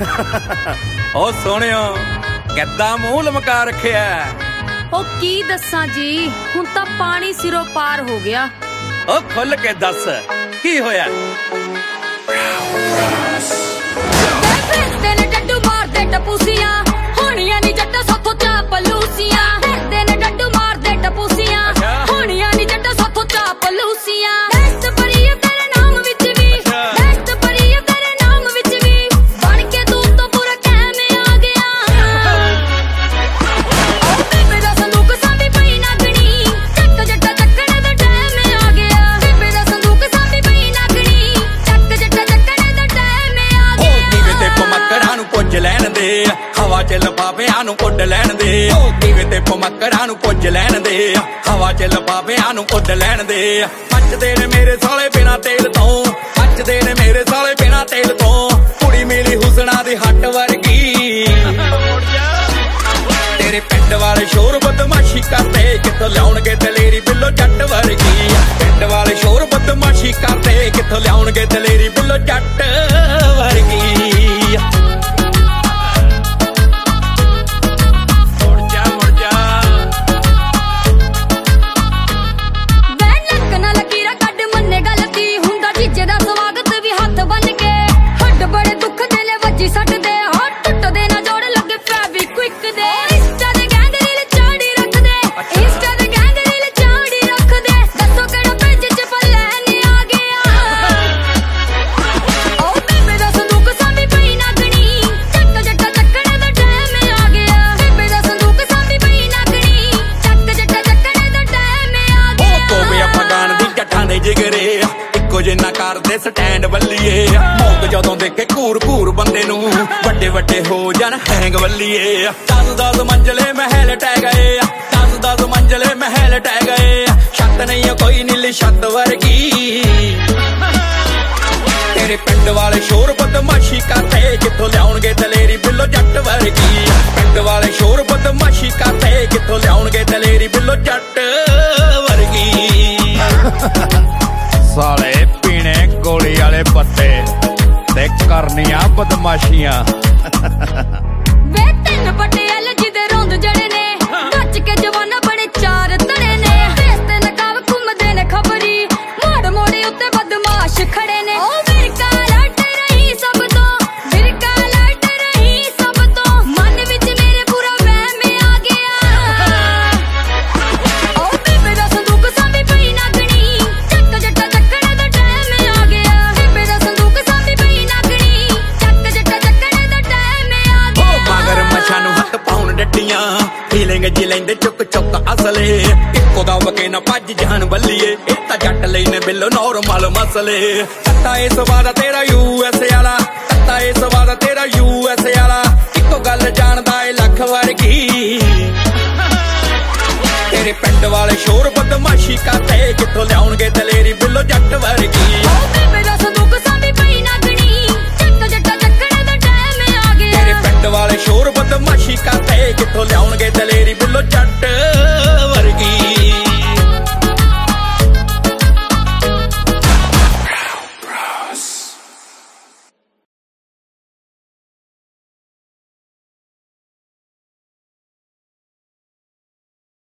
ओ सोहणियो किद्दां मूंह लमका रखिया? ओ की दस्सां जी, हुण तां पानी सिरों पार हो गया। ओ खुल के दस की होया? फिरदे ने डड्डू मारदे टपूसियां, होणियां नी जट्टा साथों चापलूसियां। फिरदे ने डड्डू मारदे टपूसियां, होणियां नी जट्टा साथों चापलूसियां। दस्त भरी है तेरे नाम विच वी, दस्त भरी है तेरे नाम विच वी, बन के तू तो पूरा कहमे आ गया। ओ बेबे दा संदूक साडी पई नागणी, चक जट्टा चक्कणे दा टाइम आ गया। बेबे दा संदूक साडी पई नागणी, चक जट्टा चक्कणे दा टाइम आ गया। ओ दीवे ते पमकड़ां नूं पुੱਜ ਲੈਣ ਦੇ, हवा च लिफाफिਆਂ ਨੂੰ ਉੱਡ ਲੈਣ ਦੇ। ओ दीवे ते पमकड़ां ਨੂੰ ਪੁੱਜ ਲੈਣ ਦੇ, हवा च लिफाफिਆਂ ਨੂੰ ਉੱਡ ਲੈਣ ਦੇ। ਮੱਚਦੇ ਨੇ ਮੇਰੇ ਸਾਲੇ ਬਿਨਾ ਤੇਲ ਤੋਂ, ਮੱਚਦੇ ਨੇ ਮੇਰੇ ਸਾਲੇ ਬਿਨਾ ਤੇਲ ਤੋਂ। ਕੁੜੀ ਮਿਲੀ ਹੁਸਨਾ ਦੀ ਹੱਟ ਵਰਗੀ, ਤੇਰੇ ਪਿੰਡ ਵਾਲੇ ਸ਼ੋਰ ਬਦਮਾਸ਼ੀ ਕਰਦੇ, ਕਿੱਥੋਂ ਲਿਆਉਣਗੇ ਦਲੇਰੀ ਬਿੱਲੋ ਜੱਟ ਵਰਗੀ। ਪਿੰਡ ਵਾਲੇ ਸ਼ੋਰ ਬਦਮਾਸ਼ੀ ਕਰਦੇ, ਕਿੱਥੋਂ ਲਿਆਉਣਗੇ ਦਲੇਰੀ ਬਿੱਲੋ ਜੱਟ ਵਰਗੀ। ਜਿੰਨਾ ਕਰਦੇ ਸਟੈਂਡ ਬੱਲੀਏ, ਮੌਕ ਜਦੋਂ ਦੇਖੇ ਘੂਰ ਘੂਰ ਬੰਦੇ ਨੂੰ, ਵੱਡੇ ਵੱਡੇ ਹੋ ਜਾਣ ਹੈਂਗ ਬੱਲੀਏ। 10-10 ਮੰਜ਼ਲੇ ਮਹਿਲ ਟਹਿ ਗਏ, 10-10 ਮੰਜ਼ਲੇ ਮਹਿਲ ਟਹਿ ਗਏ। ਛੱਤ ਨਹੀਂ ਕੋਈ ਨੀਲੀ ਛੱਤ ਵਰਗੀ, ਤੇਰੇ ਪਿੰਡ ਵਾਲੇ ਸ਼ੋਰ ਬਦਮਾਸ਼ੀ ਕਰਦੇ, ਕਿੱਥੋਂ ਲਿਆਉਣਗੇ ਦਲੇਰੀ ਬਿੱਲੋ ਜੱਟ ਵਰਗੀ। ਪਿੰਡ ਵਾਲੇ ਸ਼ੋਰ ਬਦਮਾਸ਼ੀ ਕਰਦੇ, ਕਿੱਥੋਂ ਲਿਆਉਣਗੇ ਦਲੇਰੀ ਬਿੱਲੋ ਜੱਟ ਵਰਗੀ। ਸਾਲੇ ਪੀਣੇ ਗੋਲੀ ਵਾਲੇ ਪੱਤੇ ਤੇ ਕਰਨੀਆਂ ਬਦਮਾਸ਼ੀਆਂ। ਵੇ ਤਿੰਨ ਪੱਟੇ ਐਲ ਜਿਹਦੇ ਰੋਂਦ ਜੜੇ ਨੇ, ਨੱਚ ਕੇ ਜਵਾਨਾ ਬੜੇ ਚਾਰ ਤੜੇ ਨੇ। ਫੇਸ ਤੇ ਨਕਾਬ ਘੁੰਮਦੇ ਨੇ ਖਬਰੀ, ਮੋੜ ਮੋੜੇ ਉੱਤੇ ਬਦਮਾਸ਼ ਖੜੇ ਨੇ। ਓ ਵਿਰਕਾ ਲੱਟ ਰਹੀ ਸਭ ਤੋਂ, ਵਿਰਕਾ ਲੱਟ ਰਹੀ ਸਭ ਤੋਂ, ਮਨ ਵਿੱਚ ਮੇਰੇ ਪੂਰਾ ਵਹਿਮ ਆ ਗਿਆ। ਓ ਬੇਬੇ ਦਾ ਸੰਦੂਕ ਸਾਡੀ ਪਈ ਨਾਗਣੀ, ਚੱਕ ਜੱਟਾ ਚੱਕਣੇ ਦਾ ਟਾਈਮ ਆ ਗਿਆ। ਬੇਬੇ ਦਾ ਸੰਦੂਕ ਸਾਡੀ ਪਈ ਨਾਗਣੀ, ਚੱਕ ਜੱਟਾ ਚੱਕਣੇ ਦਾ ਟਾਈਮ ਆ ਗਿਆ। ਓ ਮਗਰ ਮੱਛਾਂ ਨੂੰ ਹੱਥ ਪਾਉਣ ਡੱਡੀਆਂ, ਫੀਲਿੰਗ ਜੀ ਲੈਂਦੇ ਚੁੱਕ ਚੁੱਕ ਅਸਲੇ। ਇੱਕੋ ਦਾ ਵਕੇ ਨਾ ਭੱਜ ਜਾਣ ਬੱਲੀਏ, ਇਹ ਤਾਂ ਜੱਟ ਲਈ ਨੇ ਬਿੱਲੋ ਨੋਰਮਲ ਮਸਲੇ। ਤੱਤਾ ਇਸ ਵਾਦਾ ਤੇਰਾ US ਵਾਲਾ, ਤੱਤਾ ਇਸ ਵਾਦਾ ਤੇਰਾ US ਵਾਲਾ, ਇੱਕੋ ਗੱਲ ਜਾਣਦਾ ਏ ਲੱਖ ਵਰਗੀ। ਤੇਰੇ ਪਿੰਡ ਵਾਲੇ ਸ਼ੋਰ ਬਦਮਾਸ਼ੀ ਕਰਦੇ, ਕਿੱਥੋਂ ਲਿਆ